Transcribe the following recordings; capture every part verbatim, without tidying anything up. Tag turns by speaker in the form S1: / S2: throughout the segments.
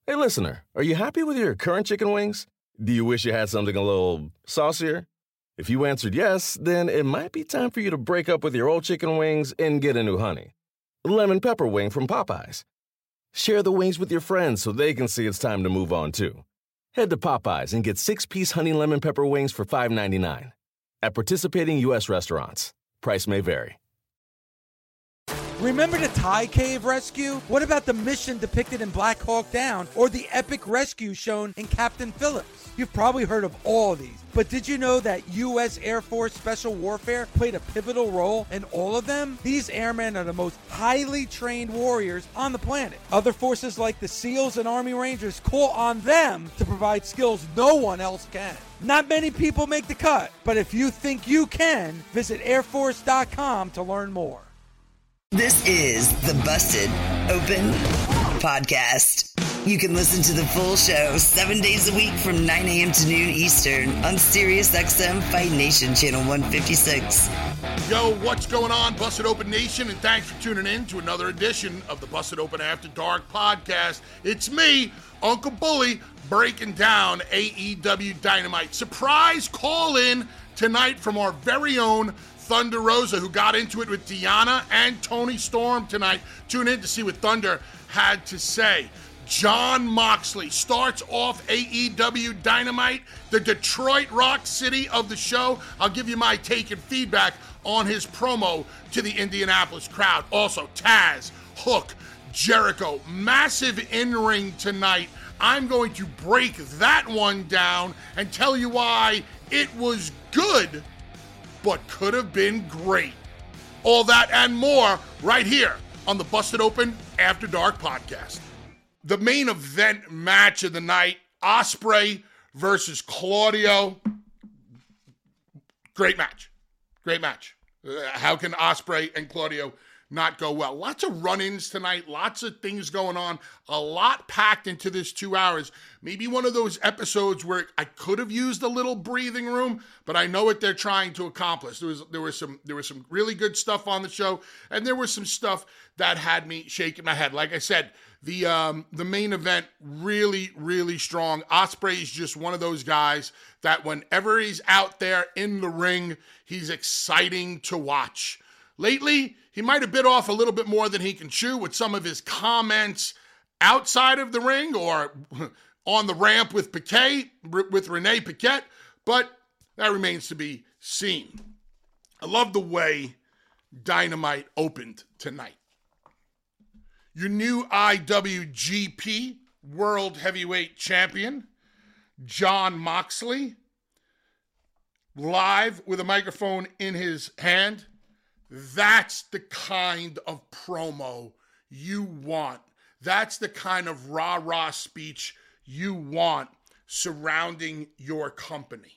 S1: Hey, listener, are you happy with your current chicken wings? Do you wish you had something a little saucier? If you answered yes, then it might be time for you to break up with your old chicken wings and get a new honey. Lemon pepper wing from Popeyes. Share the wings with your friends so they can see it's time to move on, too. Head to Popeyes and get six-piece honey lemon pepper wings for five ninety-nine. At participating U S restaurants. Price may vary.
S2: Remember the Thai cave rescue? What about the mission depicted in Black Hawk Down or the epic rescue shown in Captain Phillips? You've probably heard of all these, but did you know that U S Air Force Special Warfare played a pivotal role in all of them? These airmen are the most highly trained warriors on the planet. Other forces like the SEALs and Army Rangers call on them to provide skills no one else can. Not many people make the cut, but if you think you can, visit air force dot com to learn more.
S3: This is the Busted Open Podcast. You can listen to the full show seven days a week from nine a.m. to noon Eastern on SiriusXM Fight Nation Channel one fifty-six.
S4: Yo, what's going on, Busted Open Nation? And thanks for tuning in to another edition of the Busted Open After Dark podcast. It's me, Uncle Bully, breaking down A E W Dynamite. Surprise call-in tonight from our very own Thunder Rosa, who got into it with Deanna and Tony Storm tonight. Tune in to see what Thunder had to say. Jon Moxley starts off A E W Dynamite, the Detroit Rock City of the show. I'll give you my take and feedback on his promo to the Indianapolis crowd. Also, Taz, Hook, Jericho, massive in-ring tonight. I'm going to break that one down and tell you why it was good, but could have been great. All that and more right here on the Busted Open After Dark podcast. The main event match of the night, Ospreay versus Claudio. Great match. Great match. Uh, how can Ospreay and Claudio not go well? Lots of run-ins tonight, lots of things going on, a lot packed into this two hours. Maybe one of those episodes where I could have used a little breathing room, but I know what they're trying to accomplish. There was there was some there was some really good stuff on the show, and there was some stuff that had me shaking my head. Like I said, the um, the main event really, really strong. Ospreay is just one of those guys that whenever he's out there in the ring, he's exciting to watch. Lately, he might have bit off a little bit more than he can chew with some of his comments outside of the ring or on the ramp with Piquet, with Renee Paquette, but that remains to be seen. I love the way Dynamite opened tonight. Your new I W G P World Heavyweight Champion, Jon Moxley, live with a microphone in his hand. That's the kind of promo you want. That's the kind of rah-rah speech you want surrounding your company.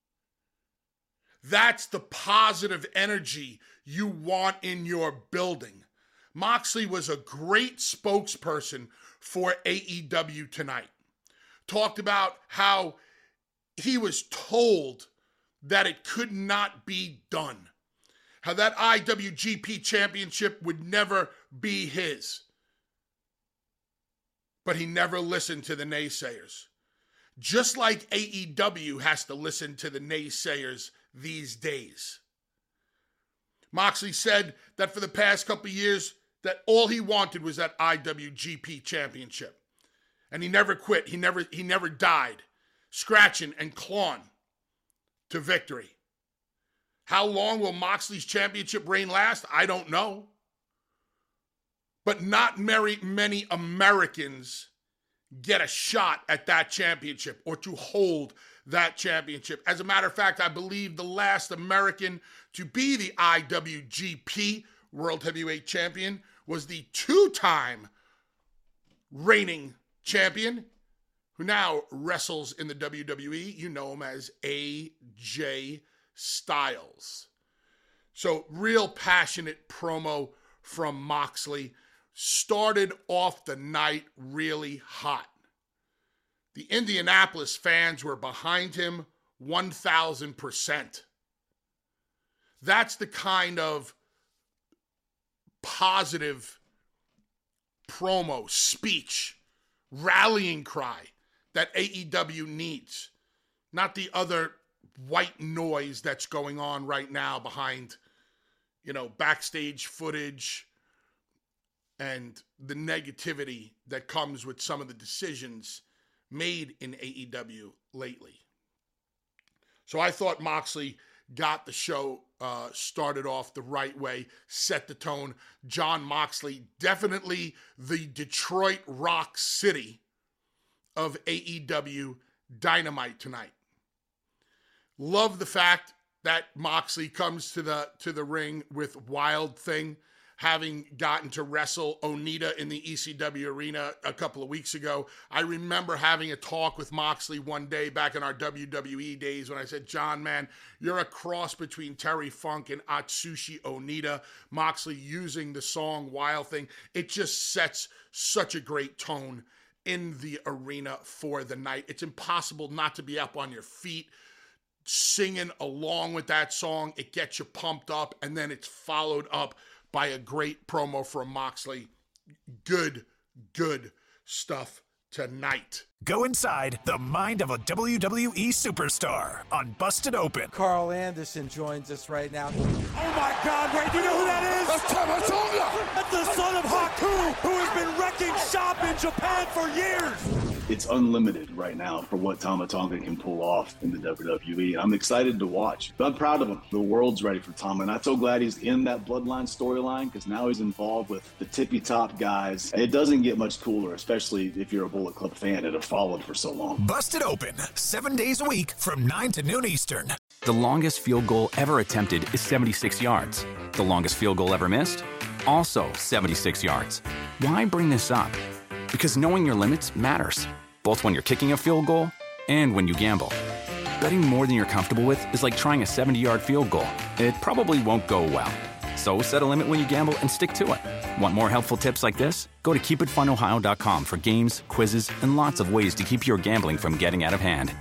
S4: That's the positive energy you want in your building. Moxley was a great spokesperson for A E W tonight. Talked about how he was told that it could not be done. How that I W G P championship would never be his. But he never listened to the naysayers. Just like A E W has to listen to the naysayers these days. Moxley said that for the past couple of years, that all he wanted was that I W G P championship. And he never quit. He never, he never died, scratching and clawing to victory. How long will Moxley's championship reign last? I don't know. But not very many Americans get a shot at that championship or to hold that championship. As a matter of fact, I believe the last American to be the I W G P World Heavyweight Champion was the two-time reigning champion who now wrestles in the W W E. You know him as A J Styles. So real passionate promo from Moxley. Started off the night really hot. The Indianapolis fans were behind him one thousand percent. That's the kind of positive promo speech rallying cry that A E W needs, not the other white noise that's going on right now behind, you know, backstage footage and the negativity that comes with some of the decisions made in A E W lately. So I thought Moxley got the show uh, started off the right way, set the tone. Jon Moxley, definitely the Detroit Rock City of A E W Dynamite tonight. Love the fact that Moxley comes to the to the ring with Wild Thing, having gotten to wrestle Onita in the E C W arena a couple of weeks ago. I remember having a talk with Moxley one day back in our W W E days when I said, John, man, you're a cross between Terry Funk and Atsushi Onita. Moxley using the song Wild Thing. It just sets such a great tone in the arena for the night. It's impossible not to be up on your feet, singing along with that song. It gets you pumped up, and then it's followed up by a great promo from Moxley. Good, good stuff tonight.
S5: Go inside the mind of a W W E superstar on Busted Open.
S2: Carl Anderson joins us right now.
S6: Oh my God, Ray, do you know who that is?
S4: That's Tama Tonga!
S6: That's the son of Haku, who has been wrecking shop in Japan for years.
S7: It's unlimited right now for what Tama Tonga can pull off in the W W E. I'm excited to watch. I'm proud of him. The world's ready for Tama, and I'm so glad he's in that Bloodline storyline because now he's involved with the tippy-top guys. It doesn't get much cooler, especially if you're a Bullet Club fan and have followed for so long.
S5: Busted Open, seven days a week from nine to noon Eastern.
S8: The longest field goal ever attempted is seventy-six yards. The longest field goal ever missed? Also seventy-six yards. Why bring this up? Because knowing your limits matters, both when you're kicking a field goal and when you gamble. Betting more than you're comfortable with is like trying a seventy-yard field goal. It probably won't go well. So set a limit when you gamble and stick to it. Want more helpful tips like this? Go to keep it fun ohio dot com for games, quizzes, and lots of ways to keep your gambling from getting out of hand.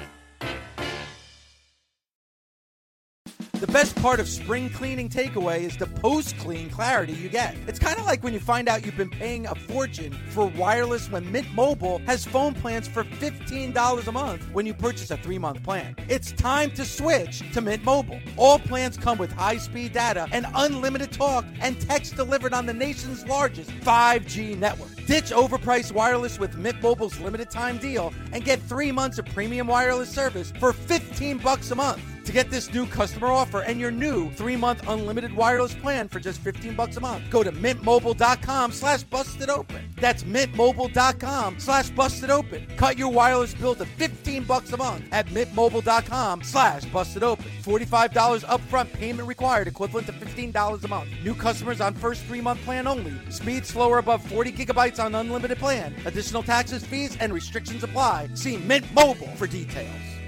S2: The best part of Spring Cleaning Takeaway is the post-clean clarity you get. It's kind of like when you find out you've been paying a fortune for wireless when Mint Mobile has phone plans for fifteen dollars a month when you purchase a three-month plan. It's time to switch to Mint Mobile. All plans come with high-speed data and unlimited talk and text delivered on the nation's largest five G network. Ditch overpriced wireless with Mint Mobile's limited-time deal and get three months of premium wireless service for fifteen bucks a month. To get this new customer offer and your new three-month unlimited wireless plan for just fifteen bucks a month, go to mintmobile.com slash busted open. That's mintmobile.com slash busted open. Cut your wireless bill to fifteen bucks a month at mintmobile.com slash busted open. forty-five dollars upfront payment required, equivalent to fifteen dollars a month. New customers on first three-month plan only. Speed slower above forty gigabytes on unlimited plan. Additional taxes, fees, and restrictions apply. See Mint Mobile for details.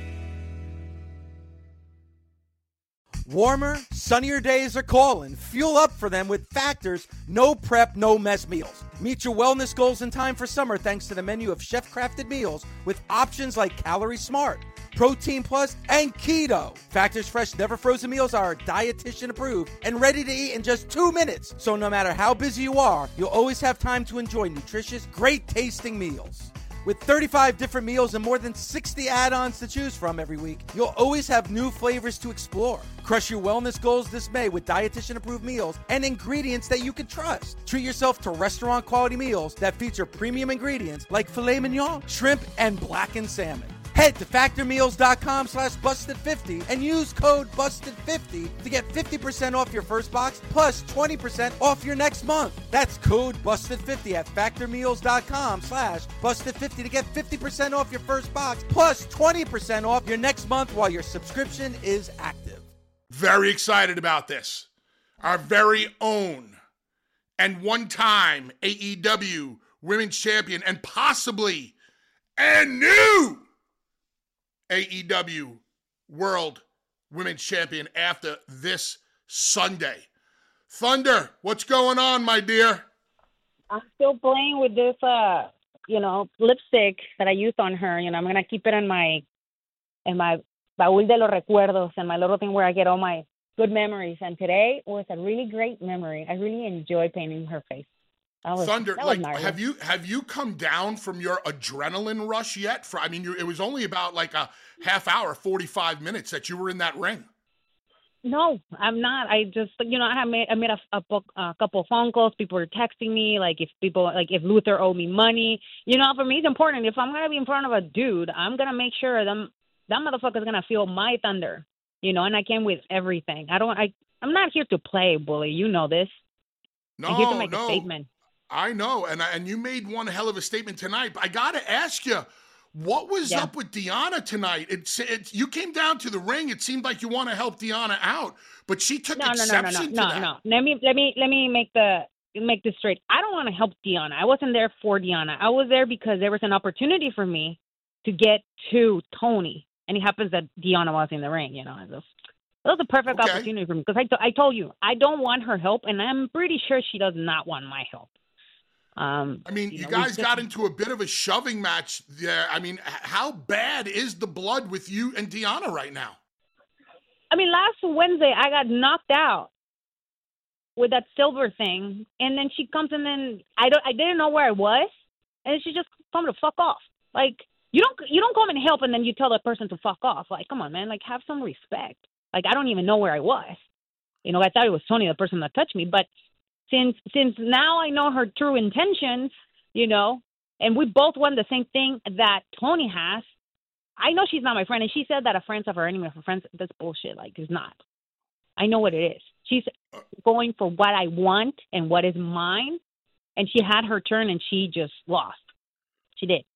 S2: Warmer, sunnier days are calling. Fuel up for them with Factor's no prep, no mess meals. Meet your wellness goals in time for summer thanks to the menu of chef-crafted meals with options like Calorie Smart, Protein Plus, and Keto. Factor's fresh, never frozen meals are dietitian approved and ready to eat in just two minutes. So no matter how busy you are, you'll always have time to enjoy nutritious, great tasting meals. With thirty-five different meals and more than sixty add-ons to choose from every week, you'll always have new flavors to explore. Crush your wellness goals this May with dietitian-approved meals and ingredients that you can trust. Treat yourself to restaurant-quality meals that feature premium ingredients like filet mignon, shrimp, and blackened salmon. Head to factormeals.com slash busted fifty and use code busted fifty to get fifty percent off your first box plus twenty percent off your next month. That's code busted fifty at factormeals.com slash busted fifty to get fifty percent off your first box plus twenty percent off your next month while your subscription is active.
S4: Very excited about this. Our very own and one-time A E W Women's Champion and possibly and new A E W World Women's Champion after this Sunday. Thunder, what's going on, my dear?
S9: I'm still playing with this, uh, you know, lipstick that I used on her. You know, I'm gonna keep it in my, in my baúl de los recuerdos, and my little thing where I get all my good memories. And today was a really great memory. I really enjoyed painting her face. That was,
S4: Thunder,
S9: that was
S4: like,
S9: gnarly.
S4: have you have you come down from your adrenaline rush yet? For I mean, you, it was only about like a half hour, forty-five minutes that you were in that ring.
S9: No, I'm not. I just, you know, I have made, I made a, a, book, a couple of phone calls. People were texting me, like if people, like if Luther owed me money. You know, for me, it's important. If I'm going to be in front of a dude, I'm going to make sure them, that motherfucker's going to feel my thunder, you know, and I came with everything. I don't, I, I'm not here to play, bully. You know this.
S4: No,
S9: I'm here to make
S4: no.
S9: a statement.
S4: I know. And, and you made one hell of a statement tonight. But I got to ask you, what was
S9: Yeah.
S4: up with Deonna tonight? It's it, you came down to the ring. It seemed like you want to help Deonna out, but she took
S9: No, no, no, no,
S4: exception
S9: no,
S4: to
S9: no,
S4: that.
S9: no. Let me, let me, let me make the, make this straight. I don't want to help Deonna. I wasn't there for Deonna. I was there because there was an opportunity for me to get to Tony. And it happens that Deonna was in the ring, you know. It was, it was a perfect
S4: Okay.
S9: opportunity for me because I, t- I told you, I don't want her help, and I'm pretty sure she does not want my help. Um,
S4: I mean, you,
S9: know, we
S4: guys
S9: just-
S4: got into a bit of a shoving match there. I mean, h- how bad is the blood with you and Deonna right now?
S9: I mean, last Wednesday I got knocked out with that silver thing, and then she comes and then I don't, I didn't know where I was, and she just told me to fuck off. Like you don't, you don't come and help, and then you tell that person to fuck off. Like, come on, man, like have some respect. Like I don't even know where I was. You know, I thought it was Tony, the person that touched me, but since since now I know her true intentions, you know, and we both want the same thing that Tony has. I know she's not my friend, and she said that a friend's of her enemy of her friends. That's bullshit. Like, it's not. I know what it is. She's going for what I want and what is mine, and she had her turn, and she just lost. She did.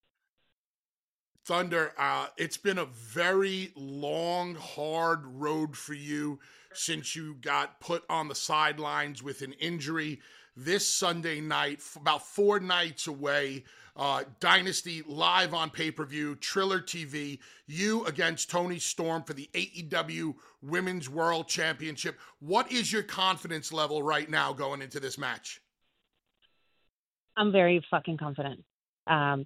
S4: Thunder, uh, it's been a very long, hard road for you since you got put on the sidelines with an injury. This Sunday night, f- about four nights away, uh, Dynasty live on pay-per-view, Triller T V, you against Toni Storm for the A E W Women's World Championship. What is your confidence level right now going into this match?
S9: I'm very fucking confident. Um,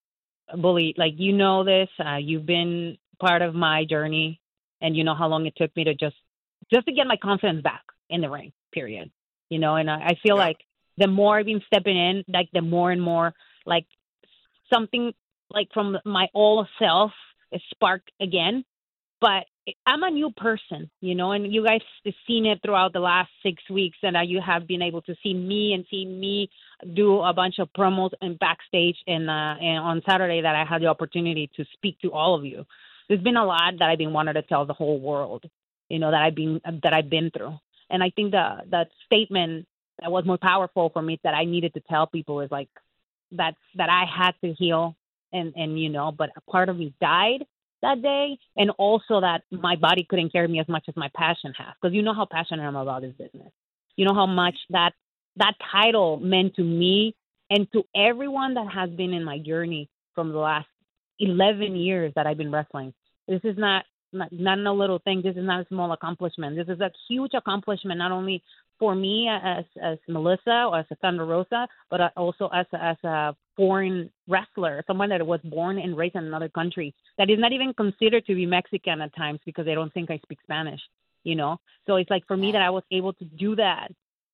S9: Bully, like, you know this. Uh, you've been part of my journey, and you know how long it took me to just just to get my confidence back in the ring, period. You know, and I, I feel
S4: Yeah.
S9: like the more I've been stepping in, like, the more and more, like, something, like, from my old self is sparked again. But I'm a new person, you know, and you guys have seen it throughout the last six weeks, and uh, you have been able to see me and see me do a bunch of promos and backstage and, uh, and on Saturday that I had the opportunity to speak to all of you. There's been a lot that I've been wanting to tell the whole world, you know, that I've been that I've been through. And I think the that statement that was more powerful for me that I needed to tell people is like that that I had to heal, and and you know, but a part of me died that day, and also that my body couldn't carry me as much as my passion has, because you know how passionate I'm about this business. You know how much that that title meant to me and to everyone that has been in my journey from the last eleven years that I've been wrestling. This is not not, not a little thing. This is not a small accomplishment. This is a huge accomplishment, not only for me as as Melissa or as a Thunder Rosa, but also as a, as a foreign wrestler, someone that was born and raised in another country that is not even considered to be Mexican at times because they don't think I speak Spanish, you know? So it's like for me that I was able to do that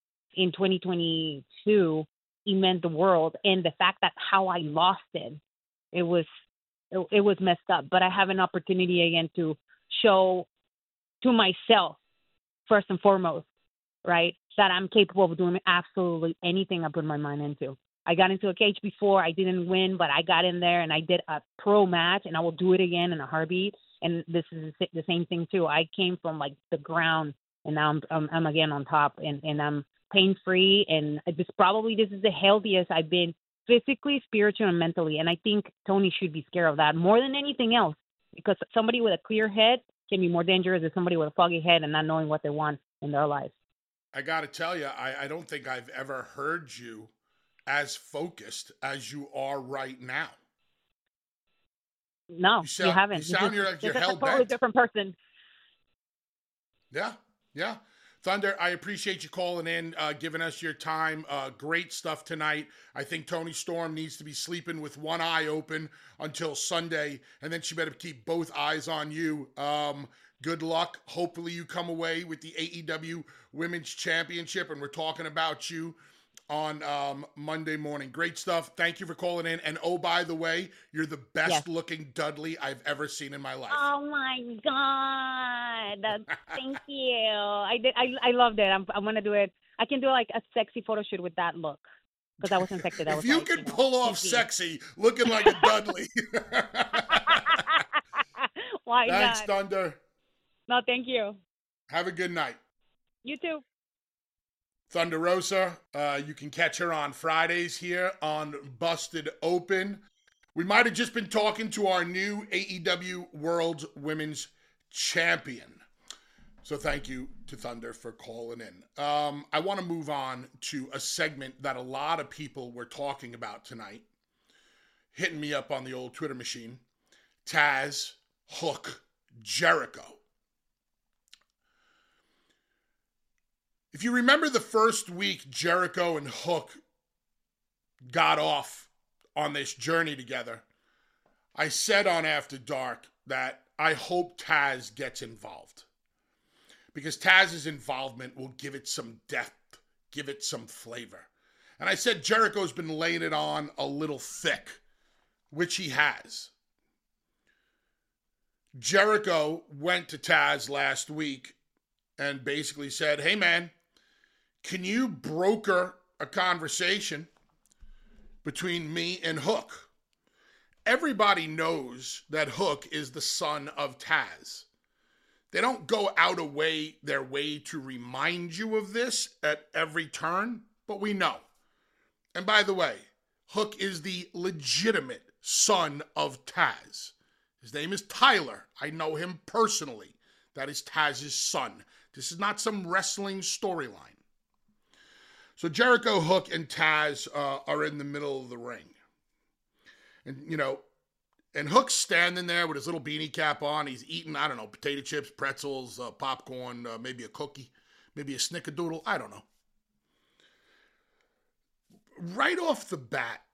S9: in twenty twenty-two, it meant the world. And the fact that how I lost it, it was, it, it was messed up. But I have an opportunity again to show to myself, first and foremost, right, that I'm capable of doing absolutely anything I put my mind into. I got into a cage before. I didn't win, but I got in there and I did a pro match, and I will do it again in a heartbeat. And this is the same thing too. I came from like the ground, and now I'm I'm, I'm again on top, and, and I'm pain free. And this probably this is the healthiest I've been physically, spiritually, and mentally. And I think Tony should be scared of that more than anything else, because somebody with a clear head can be more dangerous than somebody with a foggy head and not knowing what they want in their life.
S4: I got to tell you, I, I don't think I've ever heard you as focused as you are right now.
S9: No,
S4: you, sound,
S9: you haven't.
S4: You sound
S9: you're,
S4: like you're
S9: you're
S4: hell
S9: a totally
S4: bent.
S9: different person.
S4: Yeah, yeah. Thunder, I appreciate you calling in, uh, giving us your time. Uh, great stuff tonight. I think Toni Storm needs to be sleeping with one eye open until Sunday, and then she better keep both eyes on you. Um, good luck. Hopefully you come away with the A E W Women's Championship, and we're talking about you on um, Monday morning. Great stuff. Thank you for calling in. And oh, by the way, you're the best yes. looking Dudley I've ever seen in my life.
S9: Oh my God. That's, thank you. I did. I, I loved it. I'm, I'm going to do it. I can do like a sexy photo shoot with that look. Because I was infected. I
S4: if
S9: was
S4: you
S9: like,
S4: could
S9: you know,
S4: pull off sexy looking like a Dudley.
S9: Why
S4: Thanks,
S9: not?
S4: Thunder.
S9: No, thank you.
S4: Have a good night.
S9: You too.
S4: Thunder Rosa, uh, you can catch her on Fridays here on Busted Open. We might have just been talking to our new A E W World Women's Champion. So thank you to Thunder for calling in. Um, I want to move on to a segment that a lot of people were talking about tonight, hitting me up on the old Twitter machine. Taz, Hook, Jericho. If you remember the first week Jericho and Hook got off on this journey together, I said on After Dark that I hope Taz gets involved. Because Taz's involvement will give it some depth, give it some flavor. And I said Jericho's been laying it on a little thick, which he has. Jericho went to Taz last week and basically said, hey man, can you broker a conversation between me and Hook? Everybody knows that Hook is the son of Taz. They don't go out of way, their way to remind you of this at every turn, but we know. And by the way, Hook is the legitimate son of Taz. His name is Tyler. I know him personally. That is Taz's son. This is not some wrestling storyline. So Jericho, Hook, and Taz uh, are in the middle of the ring. And, you know, and Hook's standing there with his little beanie cap on. He's eating, I don't know, potato chips, pretzels, uh, popcorn, uh, maybe a cookie, maybe a snickerdoodle. I don't know. Right off the bat,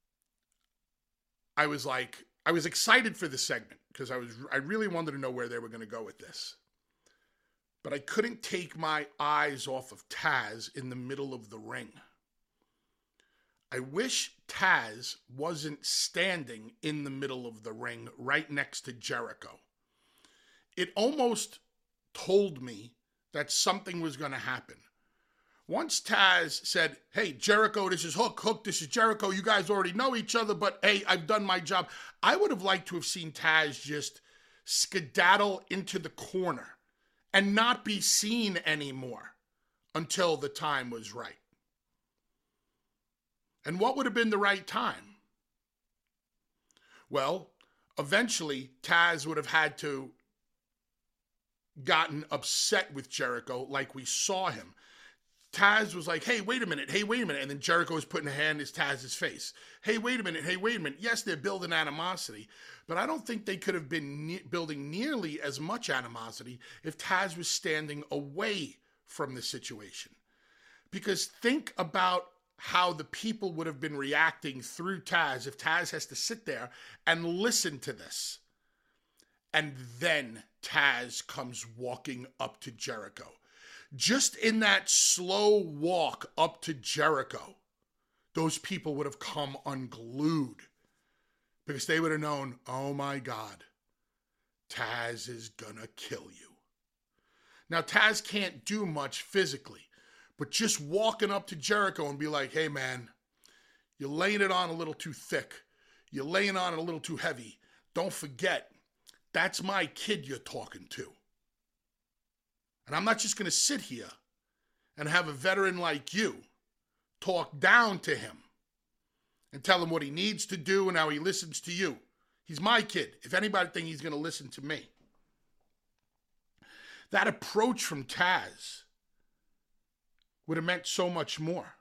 S4: I was like, I was excited for this segment because I was, I really wanted to know where they were going to go with this. But I couldn't take my eyes off of Taz in the middle of the ring. I wish Taz wasn't standing in the middle of the ring right next to Jericho. It almost told me that something was going to happen. Once Taz said, hey, Jericho, this is Hook. Hook, this is Jericho. You guys already know each other, but hey, I've done my job. I would have liked to have seen Taz just skedaddle into the corner and not be seen anymore until the time was right. And what would have been the right time? Well, eventually, Taz would have had to gotten upset with Jericho like we saw him. Taz was like, hey, wait a minute, hey, wait a minute. And then Jericho was putting a hand in Taz's face. Hey, wait a minute, hey, wait a minute. Yes, they're building animosity, but I don't think they could have been ne- building nearly as much animosity if Taz was standing away from the situation. Because think about how the people would have been reacting through Taz if Taz has to sit there and listen to this. And then Taz comes walking up to Jericho. Just in that slow walk up to Jericho, those people would have come unglued because they would have known, oh my God, Taz is gonna kill you. Now, Taz can't do much physically, but just walking up to Jericho and be like, hey man, you're laying it on a little too thick. You're laying on it a little too heavy. Don't forget, that's my kid you're talking to. And I'm not just going to sit here and have a veteran like you talk down to him and tell him what he needs to do and how he listens to you. He's my kid. If anybody thinks he's going to listen to me. That approach from Taz would have meant so much more.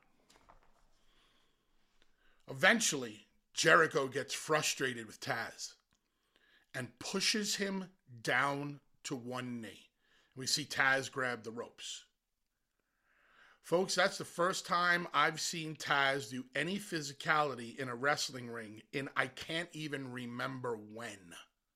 S4: Eventually, Jericho gets frustrated with Taz and pushes him down to one knee. We see Taz grab the ropes. Folks, that's the first time I've seen Taz do any physicality in a wrestling ring in I can't even remember when.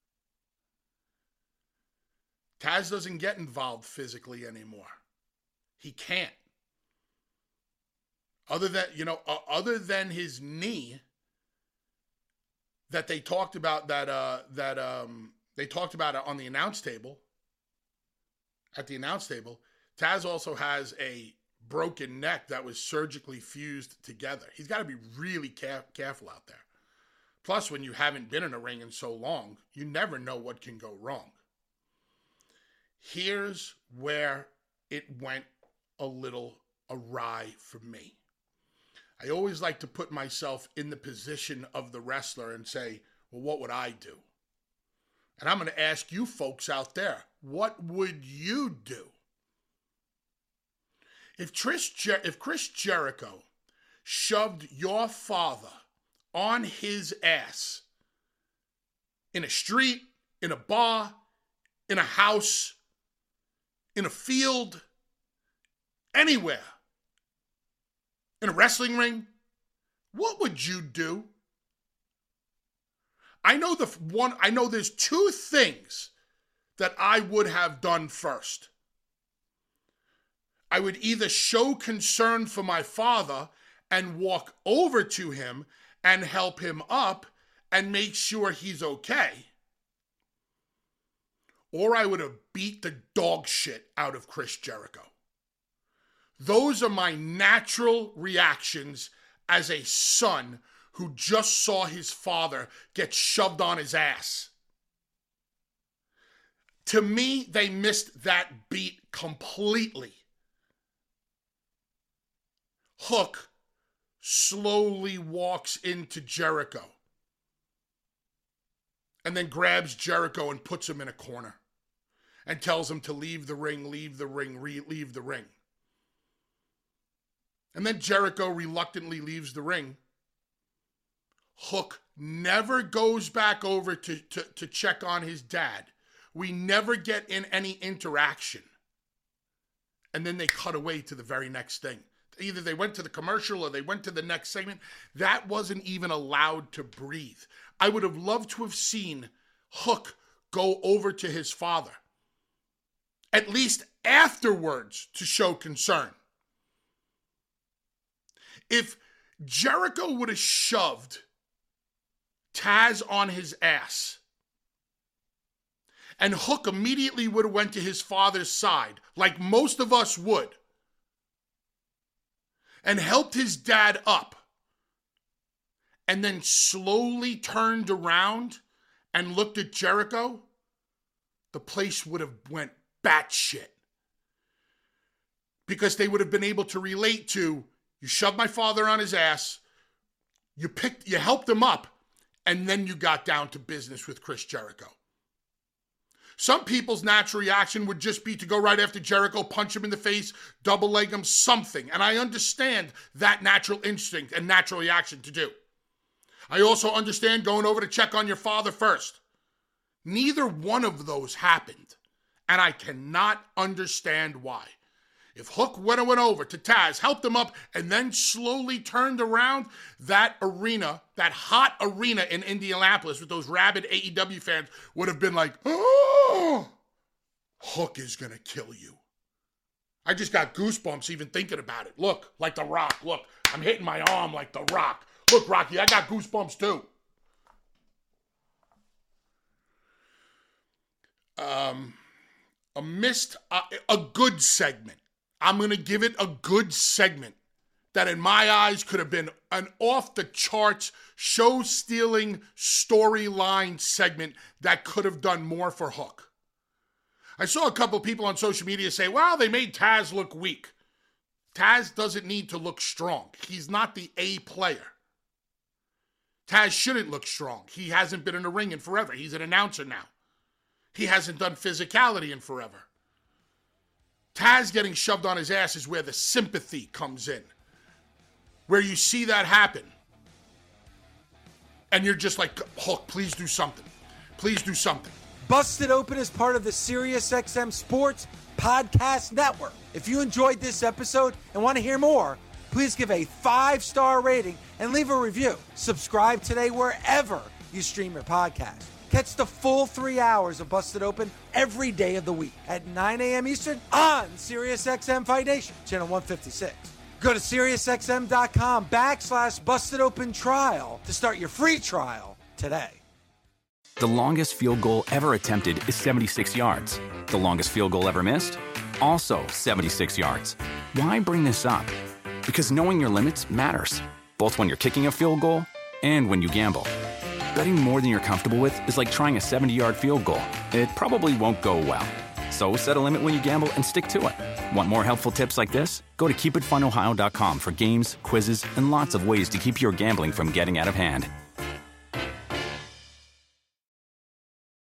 S4: Taz doesn't get involved physically anymore. He can't. Other than, you know, uh, other than his knee that they talked about that, uh, that um, they talked about it on the announce table, at the announce table, Taz also has a broken neck that was surgically fused together. He's got to be really care- careful out there. Plus, when you haven't been in a ring in so long, you never know what can go wrong. Here's where it went a little awry for me. I always like to put myself in the position of the wrestler and say, well, what would I do? And I'm going to ask you folks out there, what would you do? If Chris, Jer- if Chris Jericho shoved your father on his ass in a street, in a bar, in a house, in a field, anywhere, in a wrestling ring, what would you do? I know the one, I know there's two things that I would have done first. I would either show concern for my father and walk over to him and help him up and make sure he's okay. Or I would have beat the dog shit out of Chris Jericho. Those are my natural reactions as a son who just saw his father get shoved on his ass. To me, they missed that beat completely. Hook slowly walks into Jericho and then grabs Jericho and puts him in a corner and tells him to leave the ring, leave the ring, re- leave the ring. And then Jericho reluctantly leaves the ring. Hook never goes back over to, to, to check on his dad. We never get in any interaction. And then they cut away to the very next thing. Either they went to the commercial or they went to the next segment. That wasn't even allowed to breathe. I would have loved to have seen Hook go over to his father, at least afterwards, to show concern. If Jericho would have shoved Taz on his ass and Hook immediately would have went to his father's side, like most of us would, and helped his dad up, and then slowly turned around and looked at Jericho, the place would have went batshit. Because they would have been able to relate to, you shoved my father on his ass, you picked, you helped him up, and then you got down to business with Chris Jericho. Some people's natural reaction would just be to go right after Jericho, punch him in the face, double leg him, something. And I understand that natural instinct and natural reaction to do. I also understand going over to check on your father first. Neither one of those happened. And I cannot understand why. If Hook went, went over to Taz, helped him up, and then slowly turned around, that arena, that hot arena in Indianapolis with those rabid A E W fans would have been like, oh, Hook is going to kill you. I just got goosebumps even thinking about it. Look, like The Rock. Look, I'm hitting my arm like The Rock. Look, Rocky, I got goosebumps too. Um, a missed, uh, a good segment. I'm going to give it a good segment that in my eyes could have been an off-the-charts, show-stealing storyline segment that could have done more for Hook. I saw a couple people on social media say, well, they made Taz look weak. Taz doesn't need to look strong. He's not the A player. Taz shouldn't look strong. He hasn't been in a ring in forever. He's an announcer now. He hasn't done physicality in forever. Taz getting shoved on his ass is where the sympathy comes in. Where you see that happen. And you're just like, Hook, please do something. Please do something.
S2: Busted Open is part of the SiriusXM Sports Podcast Network. If you enjoyed this episode and want to hear more, please give a five-star rating and leave a review. Subscribe today wherever you stream your podcast. Catch the full three hours of Busted Open every day of the week at nine a.m. Eastern on SiriusXM Fight Nation, channel one fifty-six. Go to SiriusXM.com backslash busted open trial to start your free trial today.
S8: The longest field goal ever attempted is seventy-six yards. The longest field goal ever missed? Also seventy-six yards. Why bring this up? Because knowing your limits matters, both when you're kicking a field goal and when you gamble. Betting more than you're comfortable with is like trying a seventy-yard field goal. It probably won't go well. So set a limit when you gamble and stick to it. Want more helpful tips like this? Go to keep it fun ohio dot com for games, quizzes, and lots of ways to keep your gambling from getting out of hand.